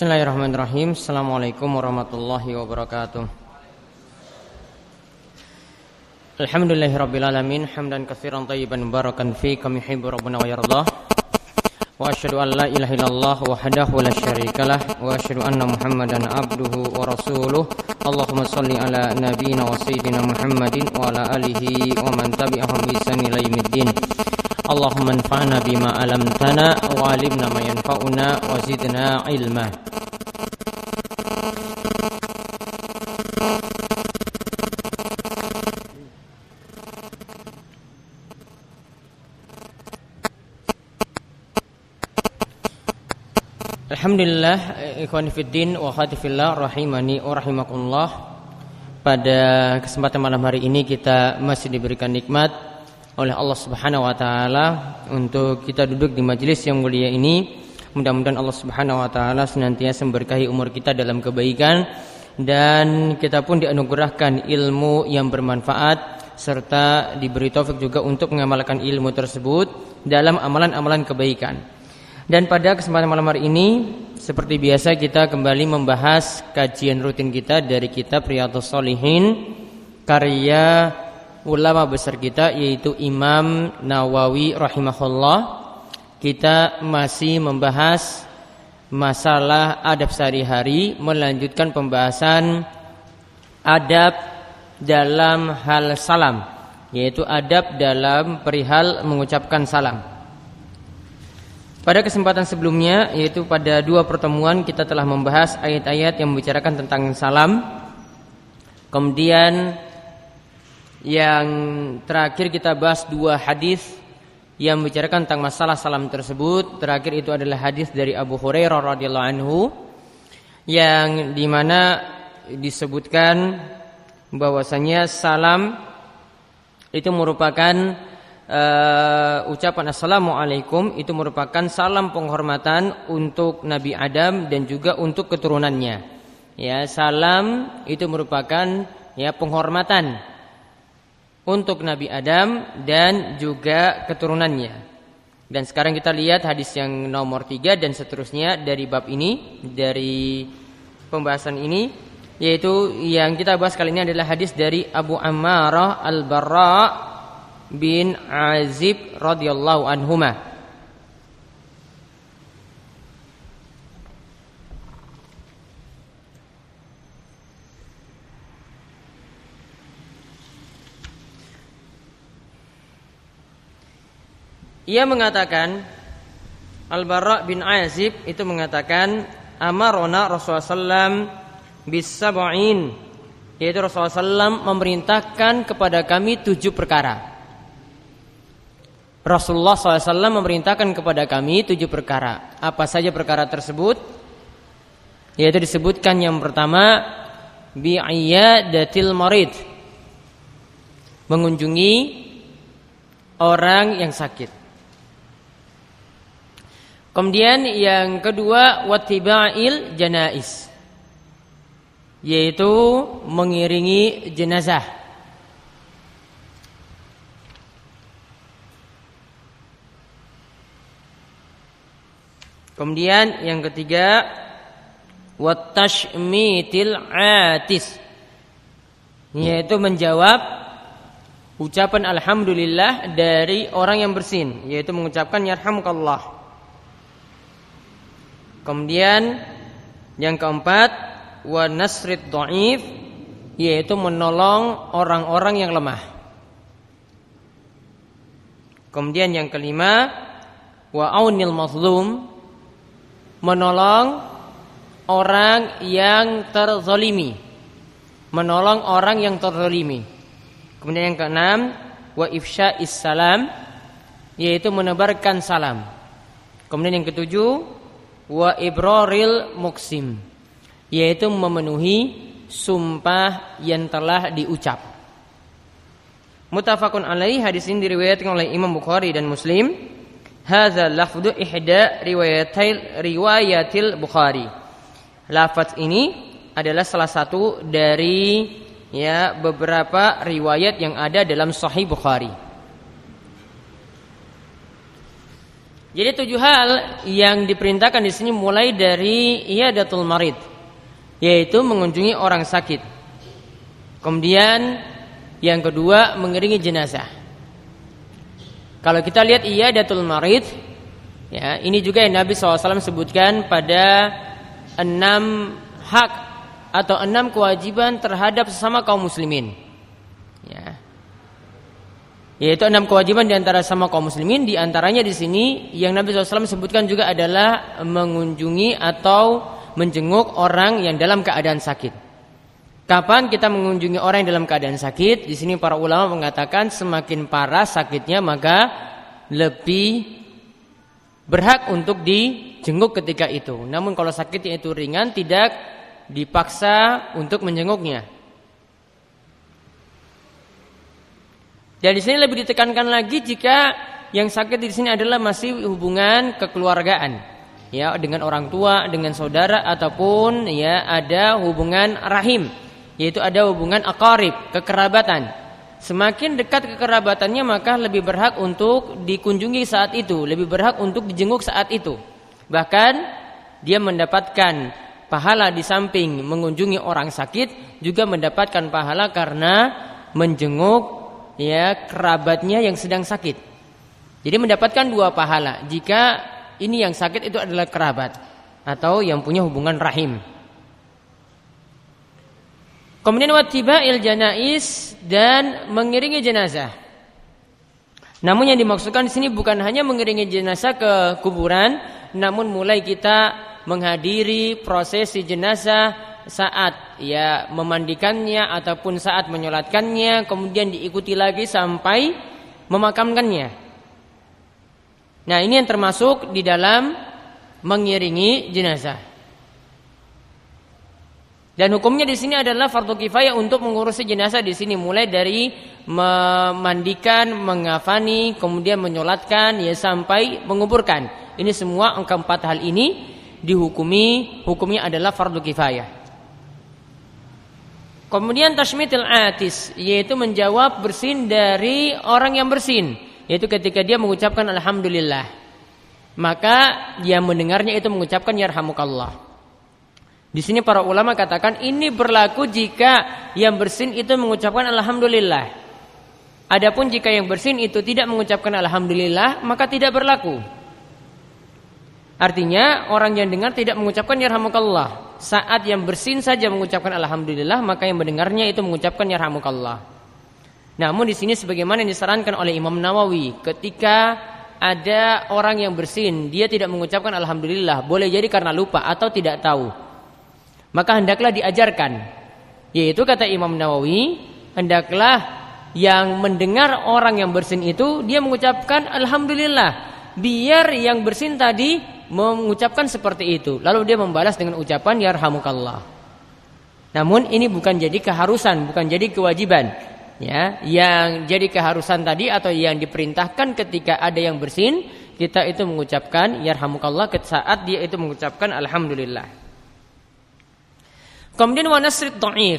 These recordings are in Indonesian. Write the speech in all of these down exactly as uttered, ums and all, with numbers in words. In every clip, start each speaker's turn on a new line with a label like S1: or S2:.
S1: Bismillahirrahmanirrahim. Assalamualaikum warahmatullahi wabarakatuh. Alhamdulillahirabbil alamin, hamdan katsiran thayyiban barakan fi kama yuhibbu rabbuna wa yardah. Wa asyhadu an la ilaha illallah wahdahu la syarikalah wa asyhadu anna Muhammadan abduhu wa rasuluh. Allahumma shalli ala nabiyyina wa sayyidina Muhammadin wa ala alihi wa man tabi'ahum bi ihsan ila yaumiddin. Allahumma anfa'na bima 'allamtana wa 'allimna ma yanfa'una wa zidna ilma. Alhamdulillah, ikhwani fiddin wa akhwati fillah rahimani wa rahimakumullah. Pada kesempatan malam hari ini kita masih diberikan nikmat oleh Allah Subhanahu wa taala untuk kita duduk di majelis yang mulia ini. Mudah-mudahan Allah Subhanahu wa taala senantiasa memberkahi umur kita dalam kebaikan dan kita pun dianugerahkan ilmu yang bermanfaat serta diberi taufik juga untuk mengamalkan ilmu tersebut dalam amalan-amalan kebaikan. Dan pada kesempatan malam hari ini seperti biasa kita kembali membahas kajian rutin kita dari kitab Riyadhus Shalihin karya ulama besar kita yaitu Imam Nawawi rahimahullah. Kita masih membahas masalah adab sehari-hari, melanjutkan pembahasan adab dalam hal salam, yaitu adab dalam perihal mengucapkan salam. Pada kesempatan sebelumnya, yaitu pada dua pertemuan, kita telah membahas ayat-ayat yang membicarakan tentang salam. Kemudian yang terakhir kita bahas dua hadis yang membicarakan tentang masalah salam tersebut. Terakhir itu adalah hadis dari Abu Hurairah radhiyallahu anhu yang dimana disebutkan bahwasanya salam itu merupakan uh, ucapan assalamualaikum, itu merupakan salam penghormatan untuk Nabi Adam dan juga untuk keturunannya. Ya, salam itu merupakan ya penghormatan untuk Nabi Adam dan juga keturunannya. Dan sekarang kita lihat hadis yang nomor tiga dan seterusnya dari bab ini, dari pembahasan ini, yaitu yang kita bahas kali ini adalah hadis dari Abu Ammarah Al-Barra bin Azib radhiyallahu anhuma. Ia mengatakan, Al-Barra bin Azib itu mengatakan, amarona Rasulullah sallallahu alaihi wasallam bis-sab'in, yaitu Rasulullah sallallahu alaihi wasallam memerintahkan kepada kami tujuh perkara. Rasulullah sallallahu alaihi wasallam memerintahkan kepada kami tujuh perkara. Apa saja perkara tersebut? Yaitu disebutkan yang pertama, bi'iyadatil marid, mengunjungi orang yang sakit. Kemudian yang kedua, wattiba'il janais, yaitu mengiringi jenazah. Kemudian yang ketiga, wattashmitil atis, yaitu menjawab ucapan alhamdulillah dari orang yang bersin, yaitu mengucapkan yarhamukallah. Kemudian yang keempat, wa nasrid dhaif, yaitu menolong orang-orang yang lemah. Kemudian yang kelima, wa aunil mazlum, menolong orang yang terzalimi, menolong orang yang terzalimi. Kemudian yang keenam, wa ifsya'is salam, yaitu menebarkan salam. Kemudian yang ketujuh, wa ibraril muksim, yaitu memenuhi sumpah yang telah diucap. Muttafaqun alaihi, hadis ini diriwayatkan oleh Imam Bukhari dan Muslim. Hadza lafdhu ihda riwayatil riwayatil Bukhari. Lafaz ini adalah salah satu dari ya beberapa riwayat yang ada dalam Sahih Bukhari. Jadi tujuh hal yang diperintahkan di sini mulai dari iyadatul marid, yaitu mengunjungi orang sakit. Kemudian yang kedua mengiringi jenazah. Kalau kita lihat iyadatul marid, ya, ini juga yang Nabi shallallahu alaihi wasallam sebutkan pada enam hak atau enam kewajiban terhadap sesama kaum muslimin. Ya. Yaitu enam kewajiban di antara sama kaum muslimin. Di antaranya di sini yang Nabi shallallahu alaihi wasallam sebutkan juga adalah mengunjungi atau menjenguk orang yang dalam keadaan sakit. Kapan kita mengunjungi orang yang dalam keadaan sakit? Di sini para ulama mengatakan semakin parah sakitnya maka lebih berhak untuk dijenguk ketika itu. Namun kalau sakitnya itu ringan tidak dipaksa untuk menjenguknya. Dan di sini lebih ditekankan lagi jika yang sakit di sini adalah masih hubungan kekeluargaan, ya, dengan orang tua, dengan saudara ataupun ya ada hubungan rahim, yaitu ada hubungan aqarib, kekerabatan. Semakin dekat kekerabatannya maka lebih berhak untuk dikunjungi saat itu, lebih berhak untuk dijenguk saat itu. Bahkan dia mendapatkan pahala di samping mengunjungi orang sakit, juga mendapatkan pahala karena menjenguk ya kerabatnya yang sedang sakit. Jadi mendapatkan dua pahala jika ini yang sakit itu adalah kerabat atau yang punya hubungan rahim. Kemudian wattiba'il janais, dan mengiringi jenazah. Namun yang dimaksudkan di sini bukan hanya mengiringi jenazah ke kuburan, namun mulai kita menghadiri prosesi jenazah saat ya memandikannya ataupun saat menyolatkannya, kemudian diikuti lagi sampai memakamkannya. Nah, ini yang termasuk di dalam mengiringi jenazah. Dan hukumnya di sini adalah fardu kifayah untuk mengurusi jenazah di sini, mulai dari memandikan, mengafani, kemudian menyolatkan ya sampai menguburkan. Ini semua keempat hal ini dihukumi hukumnya adalah fardu kifayah. Kemudian tashmitil atis, yaitu menjawab bersin dari orang yang bersin, yaitu ketika dia mengucapkan alhamdulillah, maka dia mendengarnya itu mengucapkan yarhamukallah. Di sini para ulama katakan ini berlaku jika yang bersin itu mengucapkan alhamdulillah. Adapun jika yang bersin itu tidak mengucapkan alhamdulillah, maka tidak berlaku. Artinya orang yang dengar tidak mengucapkan yarhamukallah. Saat yang bersin saja mengucapkan alhamdulillah, maka yang mendengarnya itu mengucapkan yarhamukallah. Namun di sini sebagaimana yang disarankan oleh Imam Nawawi, ketika ada orang yang bersin, dia tidak mengucapkan alhamdulillah, boleh jadi karena lupa atau tidak tahu, maka hendaklah diajarkan. Yaitu kata Imam Nawawi, hendaklah yang mendengar orang yang bersin itu dia mengucapkan alhamdulillah, biar yang bersin tadi mengucapkan seperti itu, lalu dia membalas dengan ucapan yarhamukallah. Namun ini bukan jadi keharusan, bukan jadi kewajiban, ya. Yang jadi keharusan tadi atau yang diperintahkan ketika ada yang bersin, kita itu mengucapkan yarhamukallah saat dia itu mengucapkan alhamdulillah. Kemudian wa nasrid dhaif,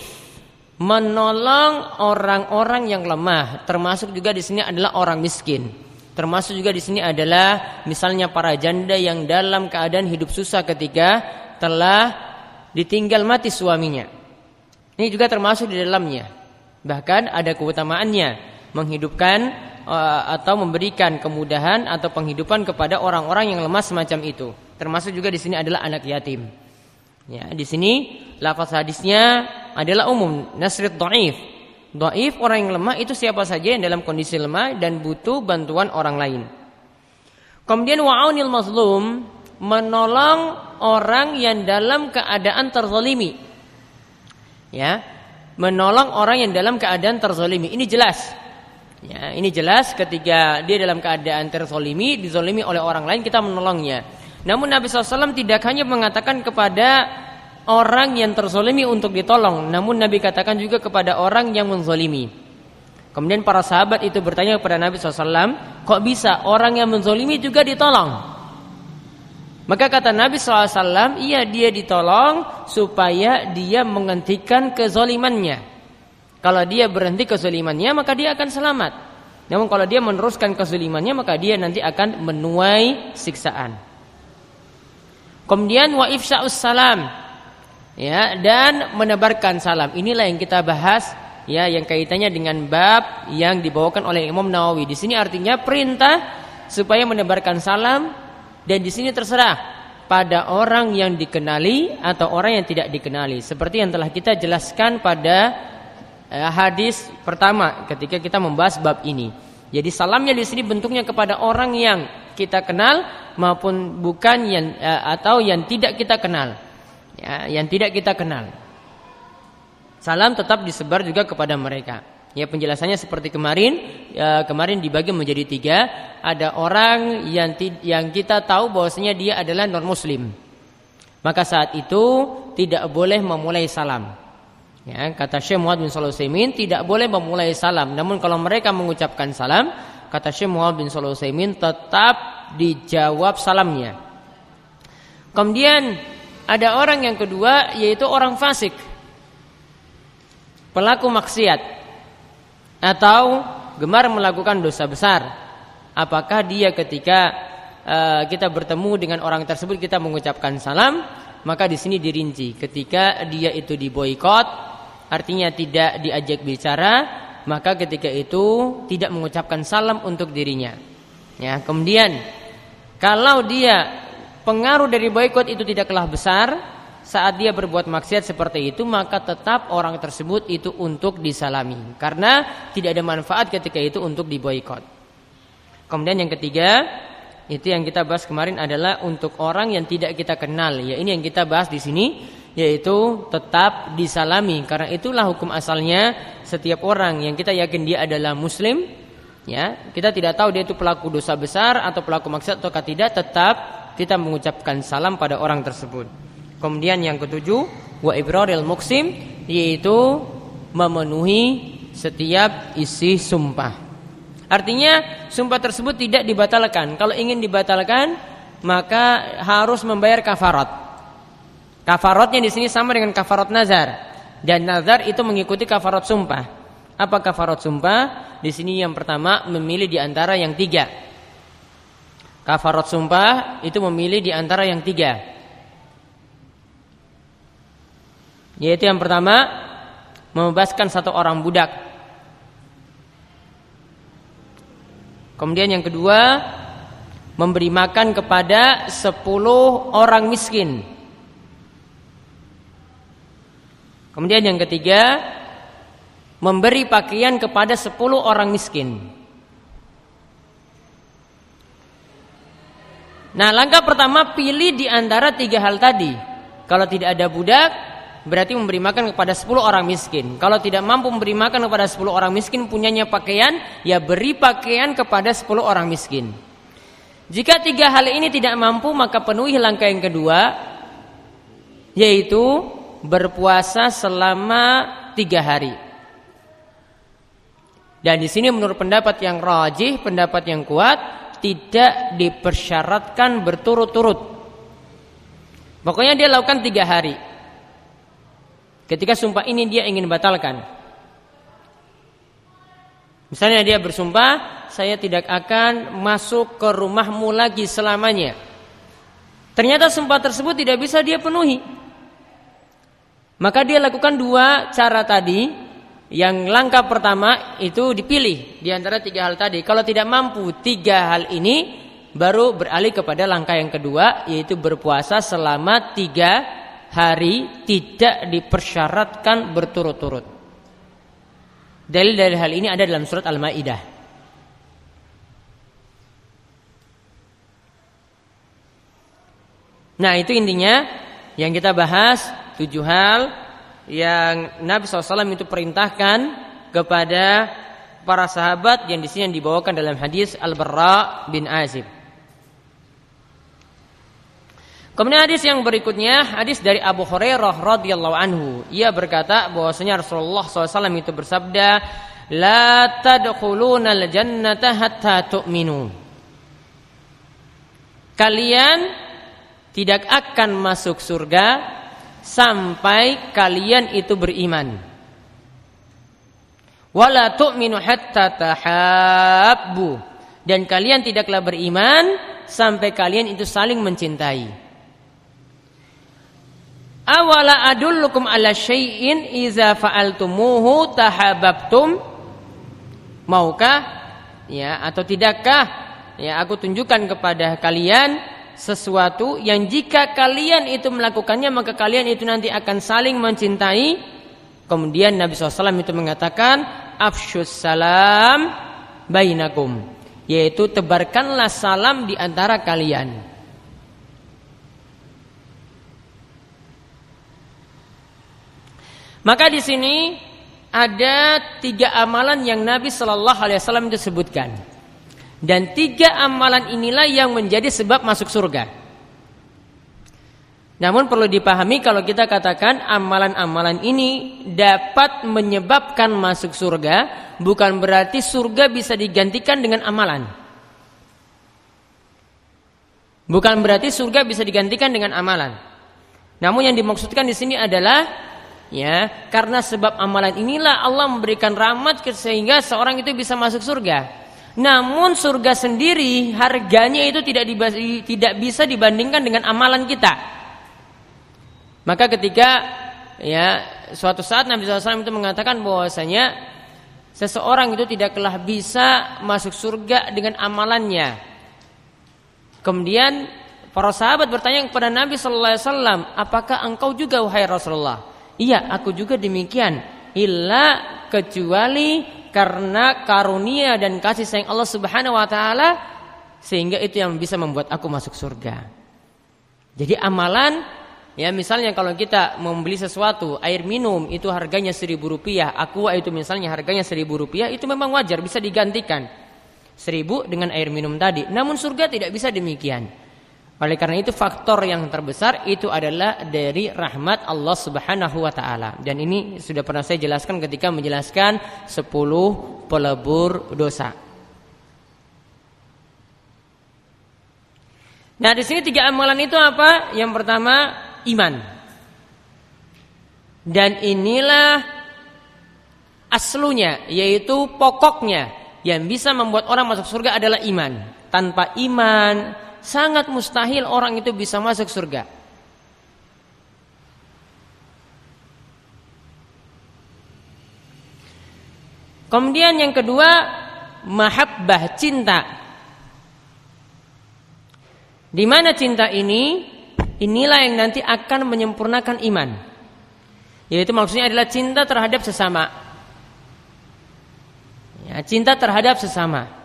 S1: menolong orang-orang yang lemah, termasuk juga di sini adalah orang miskin. Termasuk juga di sini adalah misalnya para janda yang dalam keadaan hidup susah ketika telah ditinggal mati suaminya. Ini juga termasuk di dalamnya. Bahkan ada keutamaannya menghidupkan uh, atau memberikan kemudahan atau penghidupan kepada orang-orang yang lemah semacam itu. Termasuk juga di sini adalah anak yatim. Ya, di sini lafaz hadisnya adalah umum, nasrid dhaif. Dhaif orang yang lemah itu siapa saja yang dalam kondisi lemah dan butuh bantuan orang lain. Kemudian wa'aunil mazlum, menolong orang yang dalam keadaan terzalimi. Ya, menolong orang yang dalam keadaan terzalimi. Ini jelas. Ya, ini jelas ketika dia dalam keadaan terzalimi, dizalimi oleh orang lain, kita menolongnya. Namun Nabi shallallahu alaihi wasallam tidak hanya mengatakan kepada orang yang terzalimi untuk ditolong, namun Nabi katakan juga kepada orang yang menzalimi. Kemudian para sahabat itu bertanya kepada Nabi shallallahu alaihi wasallam, kok bisa orang yang menzalimi juga ditolong? Maka kata Nabi shallallahu alaihi wasallam, iya, dia ditolong supaya dia menghentikan kezalimannya. Kalau dia berhenti kezalimannya, maka dia akan selamat. Namun kalau dia meneruskan kezalimannya, maka dia nanti akan menuai siksaan. Kemudian wa ifsya'us salam, ya, dan menebarkan salam. Inilah yang kita bahas, ya, yang kaitannya dengan bab yang dibawakan oleh Imam Nawawi. Di sini artinya perintah supaya menebarkan salam, dan di sini terserah pada orang yang dikenali atau orang yang tidak dikenali. Seperti yang telah kita jelaskan pada eh, hadis pertama ketika kita membahas bab ini. Jadi salamnya di sini bentuknya kepada orang yang kita kenal maupun bukan yang eh, atau yang tidak kita kenal. Ya, yang tidak kita kenal. Salam tetap disebar juga kepada mereka. Ya, penjelasannya seperti kemarin. Ya, kemarin dibagi menjadi tiga. Ada orang yang yang kita tahu bahwasanya dia adalah non muslim. Maka saat itu tidak boleh memulai salam. Ya, kata Syekh Muhammad bin Shalih Al-Utsaimin, tidak boleh memulai salam. Namun kalau mereka mengucapkan salam, kata Syekh Muhammad bin Shalih Al-Utsaimin, tetap dijawab salamnya. Kemudian ada orang yang kedua, yaitu orang fasik, pelaku maksiat, atau gemar melakukan dosa besar. Apakah dia ketika uh, kita bertemu dengan orang tersebut kita mengucapkan salam? Maka di sini dirinci, ketika dia itu diboikot, artinya tidak diajak bicara, maka ketika itu tidak mengucapkan salam untuk dirinya. Ya, kemudian kalau dia pengaruh dari boikot itu tidaklah besar, saat dia berbuat maksiat seperti itu, maka tetap orang tersebut itu untuk disalami, karena tidak ada manfaat ketika itu untuk diboikot. Kemudian yang ketiga, itu yang kita bahas kemarin adalah untuk orang yang tidak kita kenal. Ya, ini yang kita bahas di sini, yaitu tetap disalami, karena itulah hukum asalnya. Setiap orang yang kita yakin dia adalah muslim, ya, kita tidak tahu dia itu pelaku dosa besar atau pelaku maksiat ataukah tidak, tetap kita mengucapkan salam pada orang tersebut. Kemudian yang ketujuh, wa ibraril muqsim, yaitu memenuhi setiap isi sumpah. Artinya sumpah tersebut tidak dibatalkan. Kalau ingin dibatalkan, maka harus membayar kafarat. Kafaratnya di sini sama dengan kafarat nazar, dan nazar itu mengikuti kafarat sumpah. Apa kafarat sumpah? Di sini yang pertama memilih di antara yang tiga. Kafarat sumpah itu memilih di antara yang tiga. Yaitu yang pertama, membebaskan satu orang budak. Kemudian yang kedua, memberi makan kepada sepuluh orang miskin. Kemudian yang ketiga, memberi pakaian kepada sepuluh orang miskin. Nah, langkah pertama pilih di antara tiga hal tadi. Kalau tidak ada budak, berarti memberi makan kepada sepuluh orang miskin. Kalau tidak mampu memberi makan kepada sepuluh orang miskin, punyanya pakaian, ya beri pakaian kepada sepuluh orang miskin. Jika tiga hal ini tidak mampu, maka penuhi langkah yang kedua, yaitu berpuasa selama tiga hari. Dan di sini menurut pendapat yang rajih, pendapat yang kuat, tidak dipersyaratkan berturut-turut. Pokoknya dia lakukan tiga hari. Ketika sumpah ini dia ingin batalkan, misalnya dia bersumpah, saya tidak akan masuk ke rumahmu lagi selamanya. Ternyata sumpah tersebut tidak bisa dia penuhi, maka dia lakukan dua cara tadi. Yang langkah pertama itu dipilih di antara tiga hal tadi. Kalau tidak mampu tiga hal ini, baru beralih kepada langkah yang kedua, yaitu berpuasa selama tiga hari, tidak dipersyaratkan berturut-turut. Dalil dari hal ini ada dalam surat Al-Maidah. Nah, itu intinya yang kita bahas, tujuh hal yang Nabi shallallahu alaihi wasallam itu perintahkan kepada para sahabat, yang di sini yang dibawakan dalam hadis Al-Barra bin Azib. Kemudian hadis yang berikutnya, hadis dari Abu Hurairah radhiyallahu anhu. Ia berkata bahwasanya Rasulullah shallallahu alaihi wasallam itu bersabda, "La tadkhulunal jannata hatta tu'minu." Kalian tidak akan masuk surga sampai kalian itu beriman. Wala tu'minu hatta tahabbu, dan kalian tidaklah beriman sampai kalian itu saling mencintai. Awala adullukum ala syai'in iza fa'altumuhu tahabbtum, maukah ya atau tidakkah ya aku tunjukkan kepada kalian sesuatu yang jika kalian itu melakukannya maka kalian itu nanti akan saling mencintai. Kemudian Nabi shallallahu alaihi wasallam itu mengatakan afsyus salam bainakum, yaitu tebarkanlah salam di antara kalian. Maka di sini ada tiga amalan yang Nabi Shallallahu Alaihi Wasallam disebutkan, dan tiga amalan inilah yang menjadi sebab masuk surga. Namun perlu dipahami kalau kita katakan amalan-amalan ini dapat menyebabkan masuk surga, bukan berarti surga bisa digantikan dengan amalan. Bukan berarti surga bisa digantikan dengan amalan. Namun yang dimaksudkan di sini adalah ya, karena sebab amalan inilah Allah memberikan rahmat sehingga seorang itu bisa masuk surga. Namun surga sendiri harganya itu tidak dibagi, tidak bisa dibandingkan dengan amalan kita. Maka ketika ya suatu saat Nabi shallallahu alaihi wasallam itu mengatakan bahwasanya seseorang itu tidaklah bisa masuk surga dengan amalannya. Kemudian para sahabat bertanya kepada Nabi shallallahu alaihi wasallam, apakah engkau juga wahai Rasulullah? Iya, aku juga demikian. Illa kecuali karena karunia dan kasih sayang Allah Subhanahu wa taala, sehingga itu yang bisa membuat aku masuk surga. Jadi amalan, ya misalnya kalau kita membeli sesuatu, air minum itu harganya seribu rupiah, aqua itu misalnya harganya seribu rupiah, itu memang wajar bisa digantikan seribu dengan air minum tadi. Namun surga tidak bisa demikian. Oleh karena itu faktor yang terbesar itu adalah dari rahmat Allah Subhanahu wa taala. Dan ini sudah pernah saya jelaskan ketika menjelaskan sepuluh pelebur dosa. Nah, di sini tiga amalan itu apa? Yang pertama iman. Dan inilah aslunya, yaitu pokoknya yang bisa membuat orang masuk surga adalah iman. Tanpa iman sangat mustahil orang itu bisa masuk surga. Kemudian yang kedua, mahabbah, cinta. Di mana cinta ini? Inilah yang nanti akan menyempurnakan iman. Yaitu maksudnya adalah cinta terhadap sesama. Ya, cinta terhadap sesama.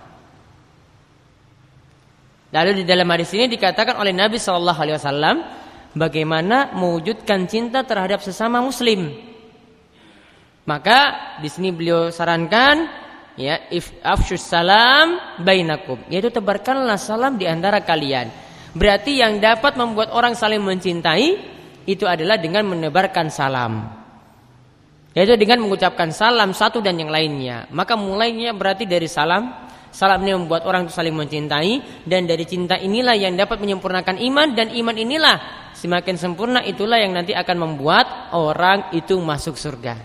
S1: Lalu di dalam hadis ini dikatakan oleh Nabi shallallahu alaihi wasallam bagaimana mewujudkan cinta terhadap sesama muslim. Maka di sini beliau sarankan ya afsyus salam bainakum, yaitu tebarkanlah salam di antara kalian. Berarti yang dapat membuat orang saling mencintai itu adalah dengan menebarkan salam. Yaitu dengan mengucapkan salam satu dan yang lainnya. Maka mulainya berarti dari salam. Salam ini membuat orang itu saling mencintai, dan dari cinta inilah yang dapat menyempurnakan iman, dan iman inilah semakin sempurna itulah yang nanti akan membuat orang itu masuk surga.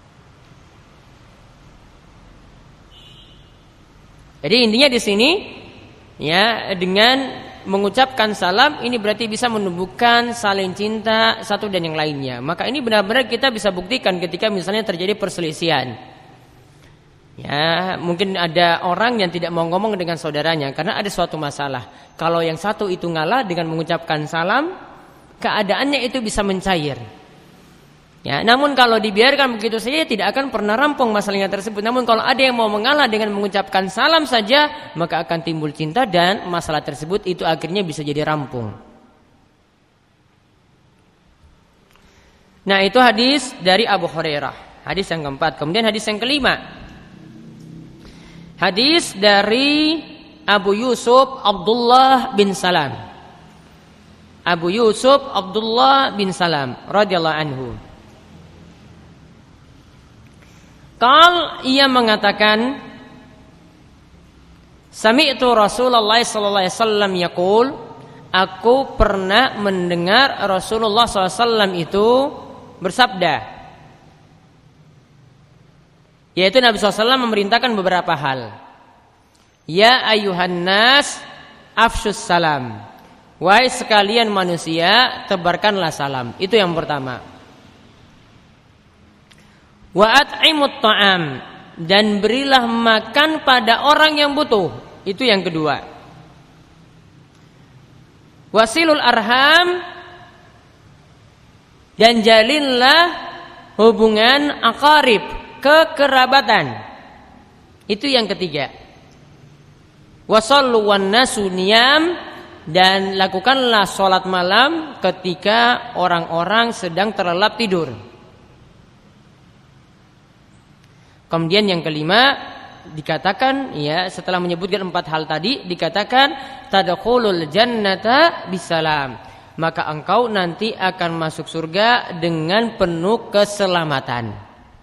S1: Jadi intinya di sini ya dengan mengucapkan salam ini berarti bisa menumbuhkan saling cinta satu dan yang lainnya. Maka ini benar-benar kita bisa buktikan ketika misalnya terjadi perselisihan. Ya, mungkin ada orang yang tidak mau ngomong dengan saudaranya karena ada suatu masalah. Kalau yang satu itu ngalah dengan mengucapkan salam, keadaannya itu bisa mencair. Ya, namun kalau dibiarkan begitu saja tidak akan pernah rampung masalahnya tersebut. Namun kalau ada yang mau mengalah dengan mengucapkan salam saja, maka akan timbul cinta dan masalah tersebut itu akhirnya bisa jadi rampung. Nah, itu hadis dari Abu Hurairah. Hadis yang keempat. Kemudian hadis yang kelima. Hadis dari Abu Yusuf Abdullah bin Salam. Abu Yusuf Abdullah bin Salam radhiyallahu anhu. Qal, ia mengatakan, sami'tu Rasulullah sallallahu alaihi wasallam yaqul, aku pernah mendengar Rasulullah sallallahu alaihi wasallam itu bersabda, Yaitu Nabi shallallahu alaihi wasallam memerintahkan beberapa hal. Ya ayuhan nas afshus salam. Wahai sekalian manusia, tebarkanlah salam. Itu yang pertama. Wa at'imut ta'am, dan berilah makan pada orang yang butuh. Itu yang kedua. Wasilul arham, dan jalinlah hubungan aqarib, kekerabatan. Itu yang ketiga. Wasallu wan nasu niyam, dan lakukanlah sholat malam ketika orang-orang sedang terlelap tidur. Kemudian yang kelima dikatakan, ya, setelah menyebutkan empat hal tadi, dikatakan tadkhulul jannata bisalam, maka engkau nanti akan masuk surga dengan penuh keselamatan.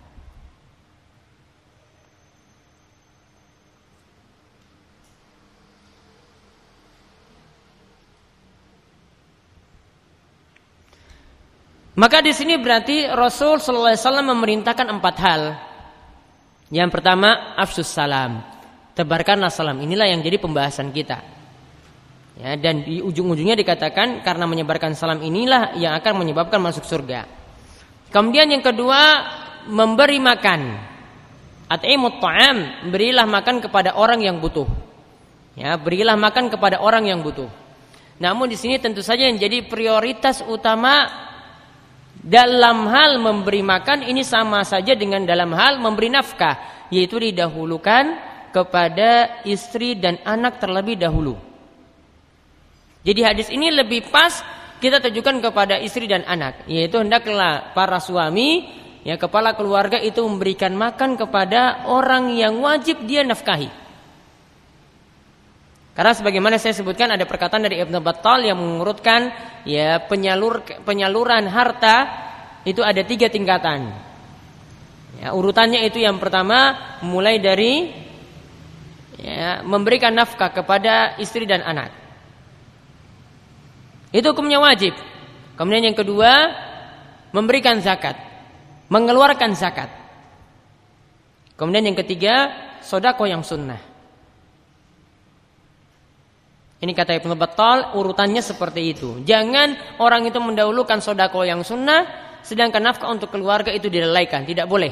S1: Maka di sini berarti Rasul sallallahu alaihi wasallam memerintahkan empat hal. Yang pertama, afsus salam, tebarkanlah salam. Inilah yang jadi pembahasan kita. Ya, dan di ujung-ujungnya dikatakan karena menyebarkan salam inilah yang akan menyebabkan masuk surga. Kemudian yang kedua, memberi makan. At'imut ta'am, berilah makan kepada orang yang butuh. Ya, berilah makan kepada orang yang butuh. Namun di sini tentu saja yang jadi prioritas utama dalam hal memberi makan ini sama saja dengan dalam hal memberi nafkah, yaitu didahulukan kepada istri dan anak terlebih dahulu. Jadi hadis ini lebih pas kita tujukan kepada istri dan anak, yaitu hendaklah para suami, ya, kepala keluarga itu memberikan makan kepada orang yang wajib dia nafkahi. Karena sebagaimana saya sebutkan ada perkataan dari Ibnu Battal yang mengurutkan, ya, penyalur penyaluran harta itu ada tiga tingkatan. Ya, urutannya itu yang pertama mulai dari, ya, memberikan nafkah kepada istri dan anak. Itu hukumnya wajib. Kemudian yang kedua memberikan zakat, mengeluarkan zakat. Kemudian yang ketiga sedekah yang sunnah. Ini kata Ibnu Battal, urutannya seperti itu. Jangan orang itu mendahulukan sedekah yang sunnah, sedangkan nafkah untuk keluarga itu dilalaikan. Tidak boleh.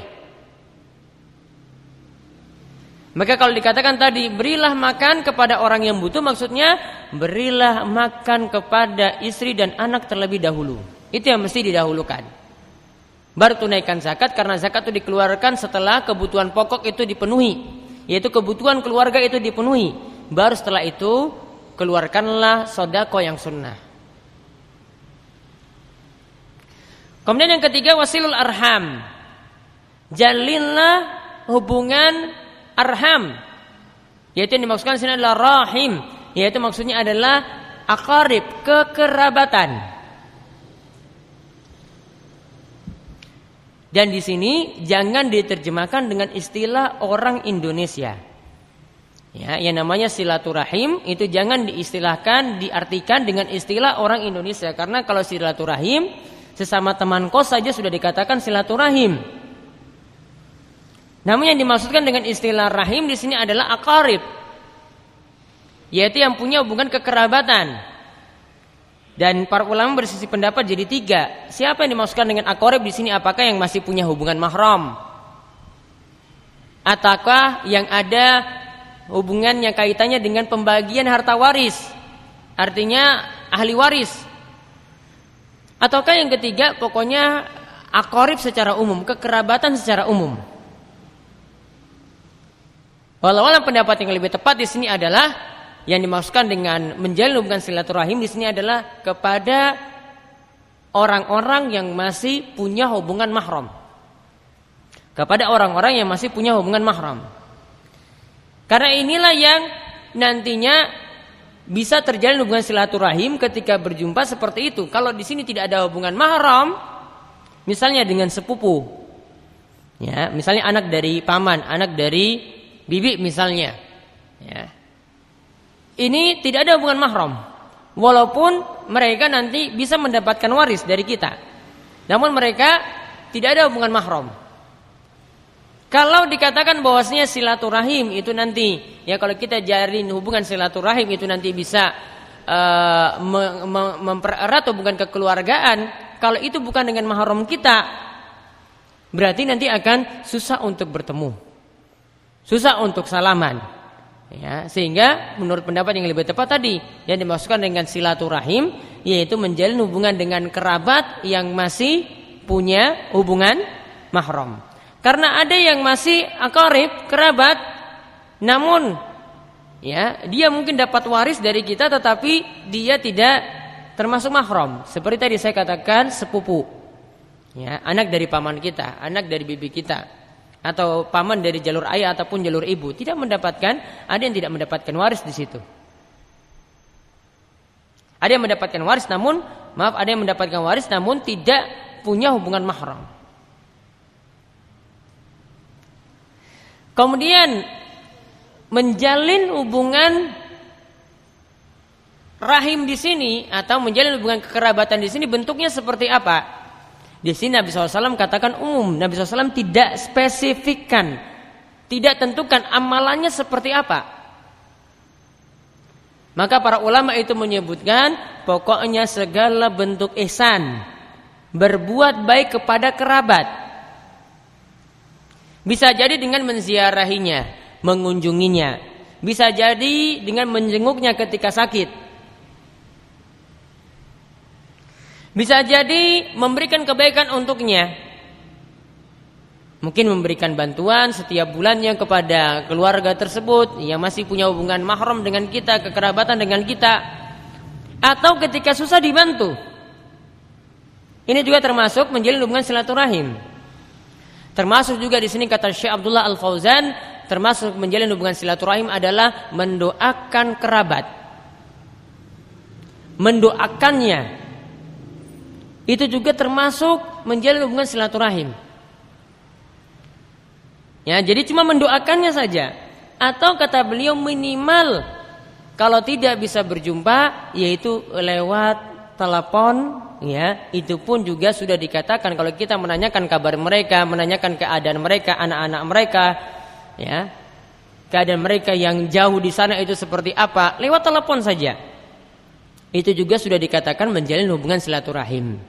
S1: Maka kalau dikatakan tadi, berilah makan kepada orang yang butuh, maksudnya berilah makan kepada istri dan anak terlebih dahulu. Itu yang mesti didahulukan. Baru tunaikan zakat, karena zakat itu dikeluarkan setelah kebutuhan pokok itu dipenuhi, yaitu kebutuhan keluarga itu dipenuhi. Baru setelah itu keluarkanlah sedekah yang sunnah. Kemudian yang ketiga, wasilul arham, jalinlah hubungan arham, yaitu yang dimaksudkan sini adalah rahim, yaitu maksudnya adalah aqarib, kekerabatan. Dan di sini jangan diterjemahkan dengan istilah orang Indonesia. Ya, yang namanya silaturahim itu jangan diistilahkan, diartikan dengan istilah orang Indonesia, karena kalau silaturahim sesama teman kos saja sudah dikatakan silaturahim. Namun yang dimaksudkan dengan istilah rahim di sini adalah aqarib, yaitu yang punya hubungan kekerabatan. Dan para ulama bersisi pendapat jadi tiga. Siapa yang dimaksudkan dengan aqarib di sini? Apakah yang masih punya hubungan mahram, ataukah yang ada hubungannya kaitannya dengan pembagian harta waris, artinya ahli waris, ataukah yang ketiga pokoknya aqarib secara umum, kekerabatan secara umum. Walau pendapat yang lebih tepat di sini adalah yang dimaksudkan dengan menjalin hubungan silaturahim di sini adalah kepada orang-orang yang masih punya hubungan mahram, kepada orang-orang yang masih punya hubungan mahram. Karena inilah yang nantinya bisa terjalin hubungan silaturahim ketika berjumpa seperti itu. Kalau di sini tidak ada hubungan mahram, misalnya dengan sepupu, ya, misalnya anak dari paman, anak dari bibi misalnya, ya, ini tidak ada hubungan mahram, walaupun mereka nanti bisa mendapatkan waris dari kita, namun mereka tidak ada hubungan mahram. Kalau dikatakan bahwasanya silaturahim itu nanti, ya kalau kita jalin hubungan silaturahim itu nanti bisa uh, mem- mem- mempererat hubungan kekeluargaan, kalau itu bukan dengan mahram kita, berarti nanti akan susah untuk bertemu, susah untuk salaman. Ya, sehingga menurut pendapat yang lebih tepat tadi yang dimaksudkan dengan silaturahim yaitu menjalin hubungan dengan kerabat yang masih punya hubungan mahram. Karena ada yang masih aqarib, kerabat, namun ya, dia mungkin dapat waris dari kita tetapi dia tidak termasuk mahram. Seperti tadi saya katakan sepupu. Ya, anak dari paman kita, anak dari bibi kita, atau paman dari jalur ayah ataupun jalur ibu, tidak mendapatkan, ada yang tidak mendapatkan waris di situ. Ada yang mendapatkan waris namun maaf, ada yang mendapatkan waris namun tidak punya hubungan mahram. Kemudian menjalin hubungan rahim di sini atau menjalin hubungan kekerabatan di sini bentuknya seperti apa? Di sini Nabi shallallahu alaihi wasallam katakan umum. Nabi shallallahu alaihi wasallam tidak spesifikkan, tidak tentukan amalannya seperti apa. Maka para ulama itu menyebutkan pokoknya segala bentuk ihsan, berbuat baik kepada kerabat. Bisa jadi dengan menziarahinya, mengunjunginya. Bisa jadi dengan menjenguknya ketika sakit. Bisa jadi memberikan kebaikan untuknya. Mungkin memberikan bantuan setiap bulannya kepada keluarga tersebut yang masih punya hubungan mahram dengan kita, kekerabatan dengan kita. Atau ketika susah dibantu. Ini juga termasuk menjalin hubungan silaturahim. Termasuk juga di sini kata Syekh Abdullah Al-Fauzan, termasuk menjalin hubungan silaturahim adalah mendoakan kerabat. Mendoakannya. Itu juga termasuk menjalin hubungan silaturahim. Ya, jadi cuma mendoakannya saja. Atau kata beliau minimal kalau tidak bisa berjumpa yaitu lewat telepon, ya, itu pun juga sudah dikatakan kalau kita menanyakan kabar mereka, menanyakan keadaan mereka, anak-anak mereka, ya, keadaan mereka yang jauh di sana itu seperti apa, lewat telepon saja. Itu juga sudah dikatakan menjalin hubungan silaturahim.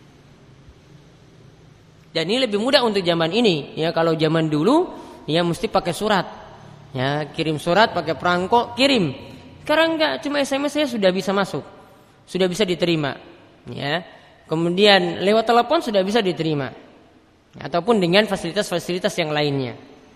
S1: Dan ini lebih mudah untuk zaman ini, ya. Kalau zaman dulu, ya mesti pakai surat, ya, kirim surat pakai perangko, kirim. Sekarang enggak, cuma S M S saya sudah bisa masuk. Sudah bisa diterima, ya. Kemudian lewat telepon sudah bisa diterima, ataupun dengan fasilitas-fasilitas yang lainnya.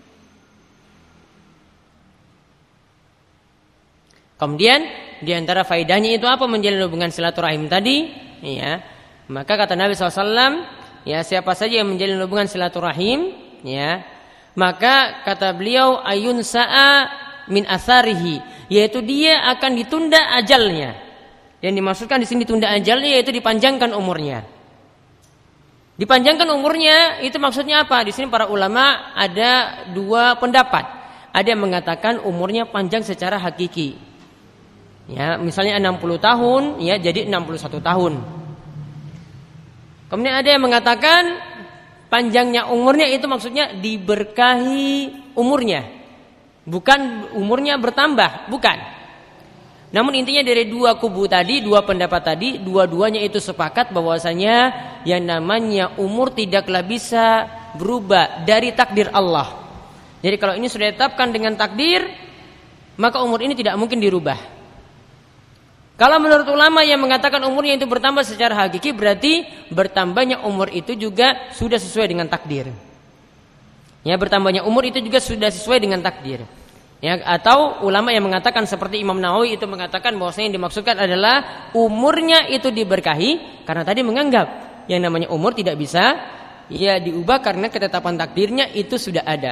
S1: Kemudian di antara faedahnya itu apa menjalin hubungan silaturahim tadi, ya. Maka kata Nabi shallallahu alaihi wasallam, ya, siapa saja yang menjalin hubungan silaturahim, ya, maka kata beliau ayun sa'a min asarihi, yaitu dia akan ditunda ajalnya. Yang dimaksudkan di sini tunda ajalnya yaitu dipanjangkan umurnya. Dipanjangkan umurnya itu maksudnya apa? Di sini para ulama ada dua pendapat. Ada yang mengatakan umurnya panjang secara hakiki. Ya, misalnya enam puluh tahun, ya jadi enam puluh satu tahun. Kemudian ada yang mengatakan panjangnya umurnya itu maksudnya diberkahi umurnya. Bukan umurnya bertambah, bukan. Namun intinya dari dua kubu tadi, dua pendapat tadi, dua-duanya itu sepakat bahwasanya yang namanya umur tidaklah bisa berubah dari takdir Allah. Jadi kalau ini sudah ditetapkan dengan takdir, maka umur ini tidak mungkin dirubah. Kalau menurut ulama yang mengatakan umurnya itu bertambah secara hakiki, berarti bertambahnya umur itu juga sudah sesuai dengan takdir. Ya, bertambahnya umur itu juga sudah sesuai dengan takdir. Ya, atau ulama yang mengatakan seperti Imam Nawawi itu mengatakan bahwasanya yang dimaksudkan adalah umurnya itu diberkahi karena tadi menganggap yang namanya umur tidak bisa ya diubah karena ketetapan takdirnya itu sudah ada.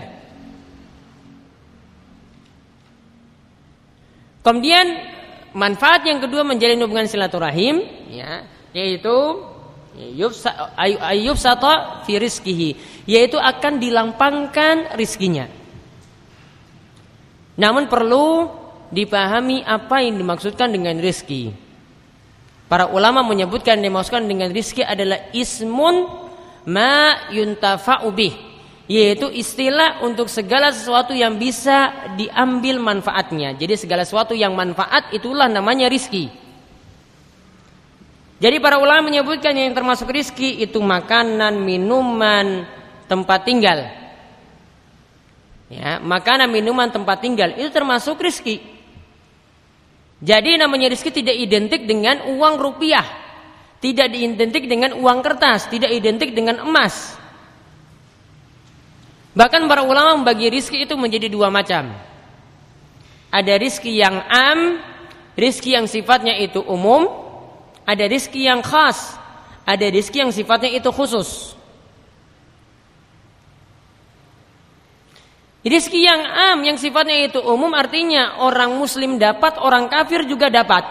S1: Kemudian manfaat yang kedua menjalin hubungan silaturahim, ya, yaitu ayub sata fi rizkihi, yaitu akan dilapangkan rizkinya. Namun perlu dipahami apa yang dimaksudkan dengan rizki. Para ulama menyebutkan yang dimaksudkan dengan rizki adalah ismun ma yuntafa'u bih, yaitu istilah untuk segala sesuatu yang bisa diambil manfaatnya. Jadi segala sesuatu yang manfaat itulah namanya rizki. Jadi para ulama menyebutkan yang termasuk rizki itu makanan, minuman, tempat tinggal. Ya, makanan, minuman, tempat tinggal itu termasuk rizki. Jadi namanya rizki tidak identik dengan uang rupiah, tidak identik dengan uang kertas, tidak identik dengan emas. Bahkan para ulama membagi rizki itu menjadi dua macam. Ada rizki yang am, rizki yang sifatnya itu umum. Ada rizki yang khas, ada rizki yang sifatnya itu khusus. Rizki yang am, yang sifatnya itu umum, artinya orang muslim dapat, orang kafir juga dapat.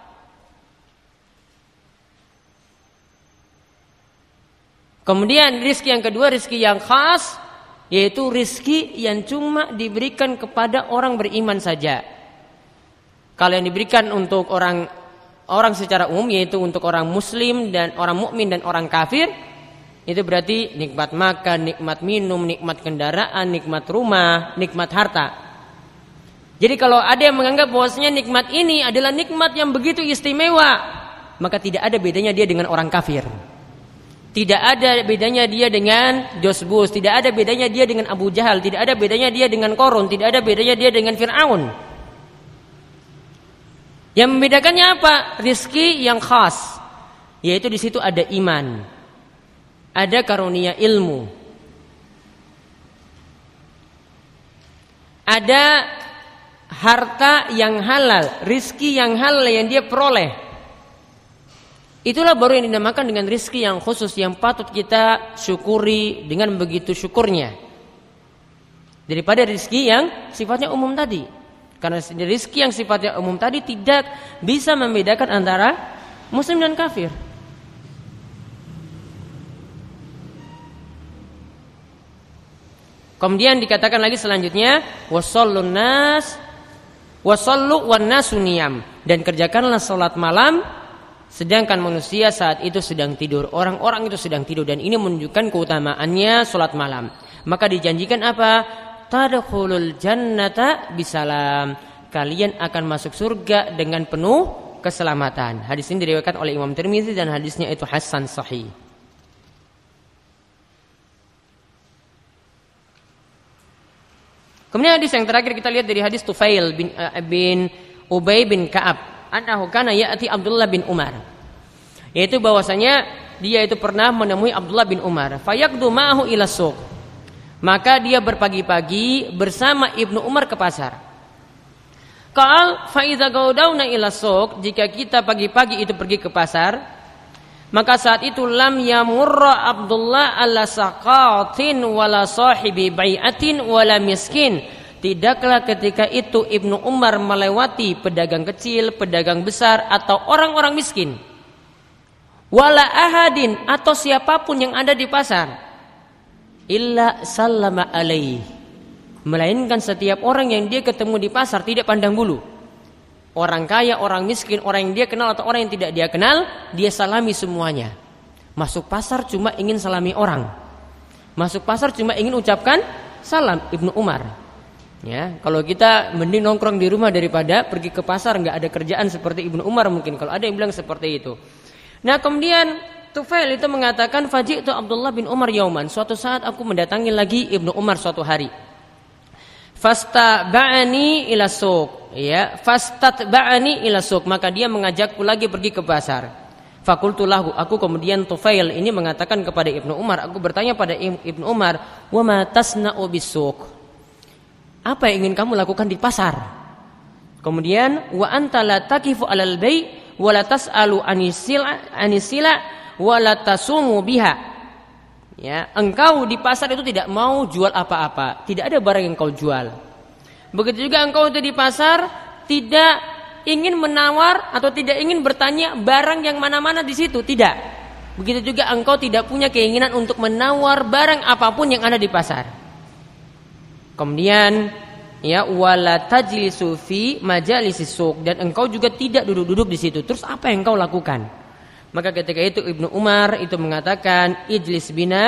S1: Kemudian rizki yang kedua, rizki yang khas, yaitu rizki yang cuma diberikan kepada orang beriman saja. Kalau yang diberikan untuk orang orang secara umum, yaitu untuk orang muslim dan orang mukmin dan orang kafir, itu berarti nikmat makan, nikmat minum, nikmat kendaraan, nikmat rumah, nikmat harta. Jadi kalau ada yang menganggap bahwasanya nikmat ini adalah nikmat yang begitu istimewa, maka tidak ada bedanya dia dengan orang kafir. Tidak ada bedanya dia dengan Josbus, tidak ada bedanya dia dengan Abu Jahal, tidak ada bedanya dia dengan Korun, tidak ada bedanya dia dengan Fir'aun. Yang membedakannya apa? Rizki yang khas, yaitu di situ ada iman, ada karunia ilmu, ada harta yang halal, rizki yang halal yang dia peroleh. Itulah baru yang dinamakan dengan rizki yang khusus, yang patut kita syukuri dengan begitu syukurnya, daripada rizki yang sifatnya umum tadi. Karena rizki yang sifatnya umum tadi tidak bisa membedakan antara muslim dan kafir. Kemudian dikatakan lagi selanjutnya, wasallun nas wasallu wan nasu niyam, dan kerjakanlah salat malam sedangkan manusia saat itu sedang tidur. Orang-orang itu sedang tidur, dan ini menunjukkan keutamaannya salat malam. Maka dijanjikan apa? Tadkhulul jannata bisalam, kalian akan masuk surga dengan penuh keselamatan. Hadis ini diriwayatkan oleh Imam Tirmizi dan hadisnya itu hasan sahih. Kemudian hadis yang terakhir kita lihat dari hadis Tufail bin, uh, bin Ubay bin Ka'ab, annahu kana ya'ti Abdullah bin Umar, yaitu bahwasanya dia itu pernah menemui Abdullah bin Umar, fayaqdu ma'ahu ila suq, maka dia berpagi-pagi bersama Ibnu Umar ke pasar. Qal fa idza gaudawna ila suq, jika kita pagi-pagi itu pergi ke pasar, maka saat itu lam yamurra Abdullah ala saqatin wala sahibi bai'atin wala miskin, tidaklah ketika itu Ibnu Umar melewati pedagang kecil, pedagang besar, atau orang-orang miskin, wala ahadin, atau siapapun yang ada di pasar, illa sallama alaih, melainkan setiap orang yang dia ketemu di pasar tidak pandang bulu. Orang kaya, orang miskin, orang yang dia kenal atau orang yang tidak dia kenal, dia salami semuanya. Masuk pasar cuma ingin salami orang, masuk pasar cuma ingin ucapkan salam. Ibnu Umar, ya, kalau kita mending nongkrong di rumah daripada pergi ke pasar, nggak ada kerjaan seperti Ibnu Umar mungkin kalau ada yang bilang seperti itu. Nah kemudian Tufail itu mengatakan, faji'tu Abdullah bin Umar yauman, suatu saat aku mendatangi lagi Ibnu Umar suatu hari. Fastaba'ani ila suq, ya, fastatba'ani ila suq, maka dia mengajakku lagi pergi ke pasar. Fakultu lahu, aku kemudian Tufail ini mengatakan kepada Ibnu Umar, aku bertanya pada Ibnu Umar, wa ma tasna'u bisuq, apa yang ingin kamu lakukan di pasar? Kemudian wa anta la taqifu alal bai' wa la tas'alu anisila anisila wala tasumu biha, ya, engkau di pasar itu tidak mau jual apa-apa, tidak ada barang yang kau jual. Begitu juga engkau itu di pasar tidak ingin menawar atau tidak ingin bertanya barang yang mana-mana di situ, tidak. Begitu juga engkau tidak punya keinginan untuk menawar barang apapun yang ada di pasar. Kemudian, ya, wala tajlisu fi majalisis suq, dan engkau juga tidak duduk-duduk di situ. Terus apa yang engkau lakukan? Maka ketika itu Ibnu Umar itu mengatakan, ijlis bina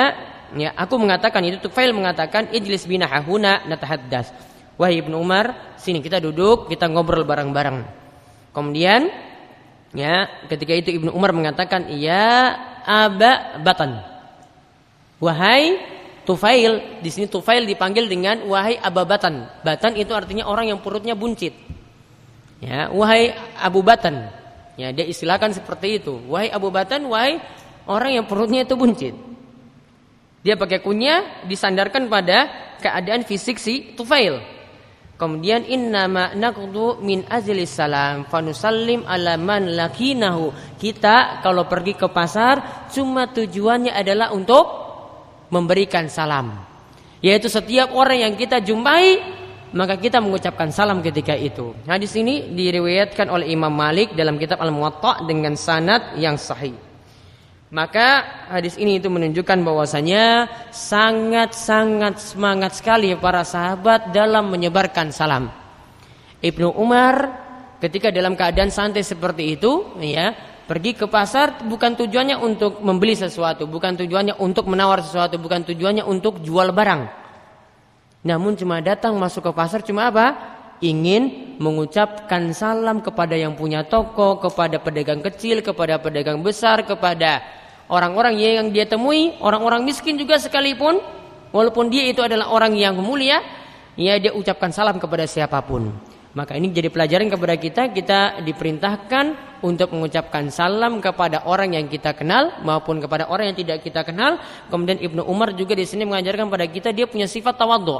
S1: ya, aku mengatakan itu Tufail mengatakan ijlis bina hahuna natahaddas. Wahai Ibnu Umar, sini kita duduk, kita ngobrol bareng-bareng. Kemudian ya, ketika itu Ibnu Umar mengatakan, "Ya Aba Batan." Wahai Tufail, di sini Tufail dipanggil dengan wahai Aba Batan. Batan itu artinya orang yang perutnya buncit. Ya, wahai Abu Batan. Ya, dia istilahkan seperti itu. Wahai Abu Batan, wahai orang yang perutnya itu buncit. Dia pakai kunyah disandarkan pada keadaan fisik si Tufail. Kemudian innama naqdu min ajlis salam fanusallim ala man lakinahu. Kita kalau pergi ke pasar cuma tujuannya adalah untuk memberikan salam. Yaitu setiap orang yang kita jumpai maka kita mengucapkan salam ketika itu. Hadis ini diriwayatkan oleh Imam Malik dalam kitab Al-Muwatta dengan sanad yang sahih. Maka hadis ini itu menunjukkan bahwasanya sangat-sangat semangat sekali para sahabat dalam menyebarkan salam. Ibnu Umar ketika dalam keadaan santai seperti itu, ya, pergi ke pasar bukan tujuannya untuk membeli sesuatu, bukan tujuannya untuk menawar sesuatu, bukan tujuannya untuk jual barang. Namun cuma datang masuk ke pasar cuma apa? Ingin mengucapkan salam kepada yang punya toko, kepada pedagang kecil, kepada pedagang besar, kepada orang-orang yang dia temui, orang-orang miskin juga sekalipun, walaupun dia itu adalah orang yang mulia, ya dia ucapkan salam kepada siapapun. Maka ini jadi pelajaran kepada kita, kita diperintahkan untuk mengucapkan salam kepada orang yang kita kenal maupun kepada orang yang tidak kita kenal. Kemudian Ibnu Umar juga di sini mengajarkan pada kita dia punya sifat tawadhu.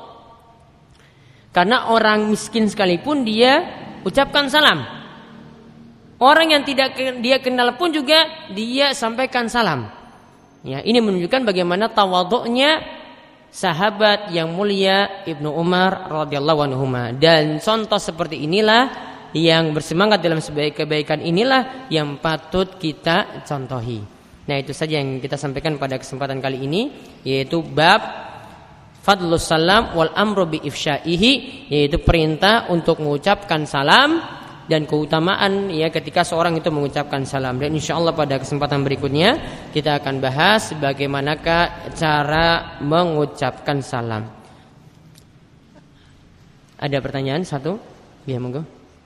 S1: Karena orang miskin sekalipun dia ucapkan salam. Orang yang tidak dia kenal pun juga dia sampaikan salam. Ya, ini menunjukkan bagaimana tawadhu'nya sahabat yang mulia Ibnu Umar radhiyallahu anhu. Dan contoh seperti inilah yang bersemangat dalam sebaik kebaikan inilah yang patut kita contohi. Nah, itu saja yang kita sampaikan pada kesempatan kali ini, yaitu bab fadlus salam wal amru bi ifsyaihi, yaitu perintah untuk mengucapkan salam dan keutamaan ya ketika seorang itu mengucapkan salam. Dan insyaallah pada kesempatan berikutnya kita akan bahas bagaimanakah cara mengucapkan salam. Ada pertanyaan satu? Ya, monggo.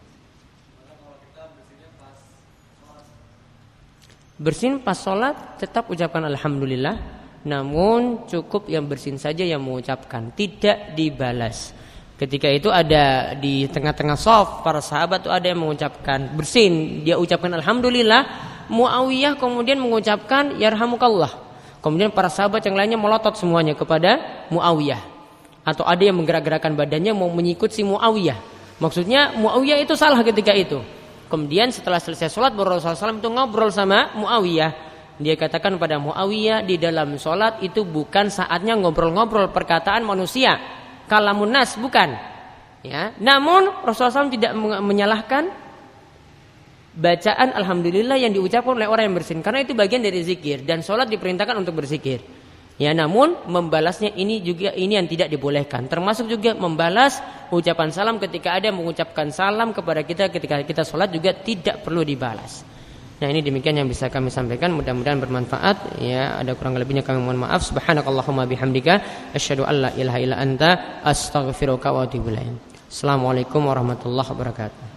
S1: Bersin pas sholat tetap ucapkan alhamdulillah, namun cukup yang bersin saja yang mengucapkan, tidak dibalas. Ketika itu ada di tengah-tengah shaf para sahabat itu ada yang mengucapkan bersin, dia ucapkan alhamdulillah. Muawiyah kemudian mengucapkan yarhamukallah. Kemudian para sahabat yang lainnya melotot semuanya kepada Muawiyah. Atau ada yang menggerak-gerakkan badannya mau mengikut si Muawiyah. Maksudnya Muawiyah itu salah ketika itu. Kemudian setelah selesai sholat Rasulullah shallallahu alaihi wasallam itu ngobrol sama Muawiyah. Dia katakan pada Muawiyah, di dalam sholat itu bukan saatnya ngobrol-ngobrol perkataan manusia, kalamun nas, bukan. Ya, namun Rasulullah shallallahu alaihi wasallam tidak menyalahkan bacaan alhamdulillah yang diucapkan oleh orang yang bersin, karena itu bagian dari zikir dan sholat diperintahkan untuk berzikir. Ya, namun membalasnya ini juga ini yang tidak dibolehkan. Termasuk juga membalas ucapan salam ketika ada yang mengucapkan salam kepada kita ketika kita sholat juga tidak perlu dibalas. Nah, ini demikian yang bisa kami sampaikan, mudah-mudahan bermanfaat. Ya, ada kurang lebihnya kami mohon maaf. Subhanakallahumma bihamdika asyhadu an la ilaha illa anta astaghfiruka wa atubu ilaik. Assalamualaikum warahmatullahi wabarakatuh.